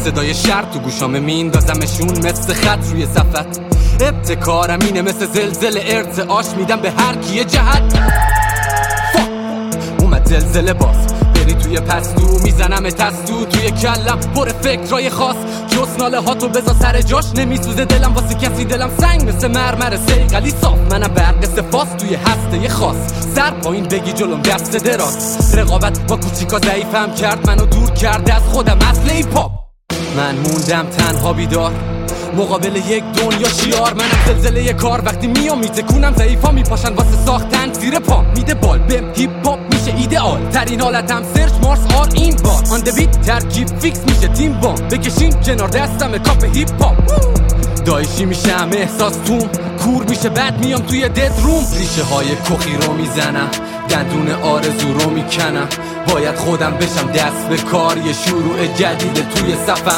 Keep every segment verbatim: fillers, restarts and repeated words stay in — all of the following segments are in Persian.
صدای شر تو گوشام میندازمشون مثل خط روی صفت. ابتکارم اینه مثل زلزله ارتعاش میدم به هر کی جهت. اومد زلزله باز بری توی پستو میزنم تستو توی کلم پر فکرای خاص. جز ناله ها تو بذار سر جاش نمیسوزه دلم واسه کسی دلم سنگ مثل مرمر سیقلی صاف. منم برق سفاس توی هسته خاص سر پایین بگی جلوم دست دراز. رقابت با کوچیکا ضعیفم کرد منو دور کرد از خودم اصل ای پاپ. من موندم تنها بیدار مقابل یک دنیا شیار. منم زلزله کار وقتی میام میتکونم ضعیفا میپاشن واسه ساختن زیر پام. میده بال بهم هیپ هاپ میشه ایدئال ترین حالتم سرچ مارس آر این بار. آن دوید ترکیب فیکس میشه تیم بام بکشین کنار دستم کاپ هیپ هاپ. دایشی میشم احساس توم کور میشه بعد میام توی دد روم. ریشه های کخی رو میزنم دندون آرزو رو میکنم. باید خودم بشم دست به کار یه شروع جدید توی صفم.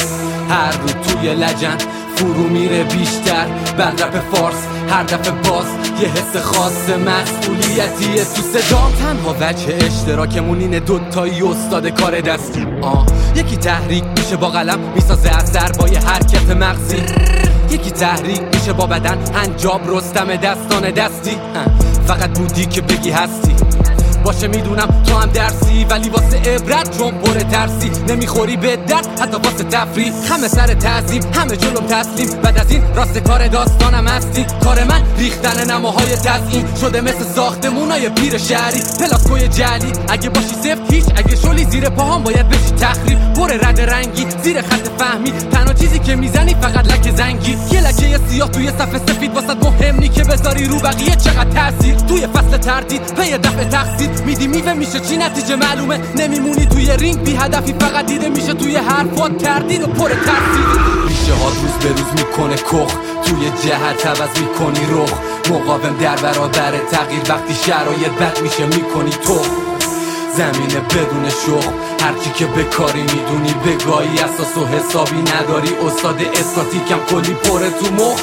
هر رو توی لجن فرو میره بیشتر بعد رپ فارس هر دفعه باز یه حس خاص مسئولیتیه تو صدام. تنها وجه اشتراکمون اینه دوتایی استاد کار دستی. آه یکی تحریک میشه با قلم میسازه از ضربای حرکت مغزی. یکی تحریک میشه با بدن انجاب رستم دستان دستی. فقط بودی که بگی هستی باشه میدونم تو هم درسی ولی واسه عبرت چون پر ترسی. نمیخوری به درد حتی واسه تفریح همه سر تعظیم همه جلوم تسلیم. بعد از این راست کار داستانم هستی. کار من ریختن نماهای تزیین شده مثل ساختمونای پیر شهری. پلاسکوی جعلی اگه باشی سفت هیچ اگه شلی زیر پاهام باید بشی تخریب. پر رد رنگی زیر خط فهمی تنها چیزی که میزنی فقط لکه زنگی. یه لکه سیاه توی صف سفید واسه مهم نی که بذاری رو بقیه چقدر تاثیر. توی فصل تردید پی دفع تقصیر میدی میوه میشه چی نتیجه معلومه. نمیمونی توی رینگ بی هدفی فقط دیده میشه توی حرفات تردید و پر ترسید. ریشه ها روز به روز میکنه کخ توی جهت عوض میکنی رخ. مقاوم در برابر تغییر وقتی شرایط بد میشه میکنی تو. زمینه بدون شخم هرچی که به کاری میدونی بگاهی اساس و حسابی نداری. استاد استاتیکم کلی پره تو مخ.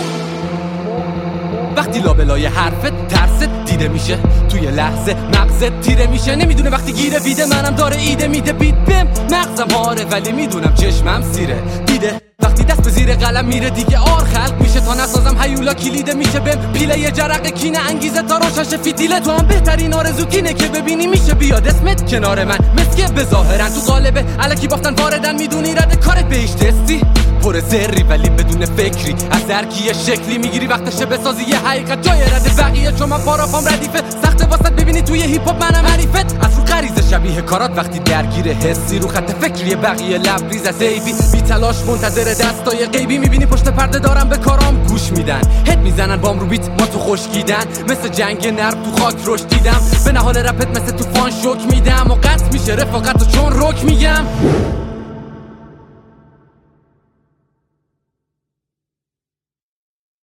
وقتی لابلای حرفت ترست دیده میشه توی لحظه مغزت تیره میشه. نمیدونه وقتی گیره ویده منم داره ایده میده بیت بم مغزم هاره ولی میدونم چشمم سیره دیده. وقتی دست به زیر قلم میره دیگه آر خلق میشه تا نسازم هیولا کلیده میشه بهم پیله یه جرقه کینه انگیزه تا روشش فیتیله. تو هم بهترین آرزو کینه که ببینی میشه بیاد اسمت کنار من مسکه به ظاهرن تو قالبه الکی بافتن واردن میدونی رد کارت بهش تستی. پر زری ولی بدون فکری از درکی یه شکلی میگیری وقتشه بسازی یه حقیقت جای رد بقیه. چون من پاراپام ردیفه سخته واسط ببینی توی هیپ هاپ منم حریفت. از رو غریزه شبیه کارات وقتی درگیر حسی رو خط فکری بقیه لبریز از ایبی بی تلاش منتظر دستای غیبی. میبینی پشت پرده دارم به کارام گوش میدن هد میزنن بام رو بیت ما تو خشکیدن مثل جنگ نرم تو خاک رشد دیدم. به نهال رپت مثل تو فان شوک میدم و قطع میشه رفاقت و چون رک میگم.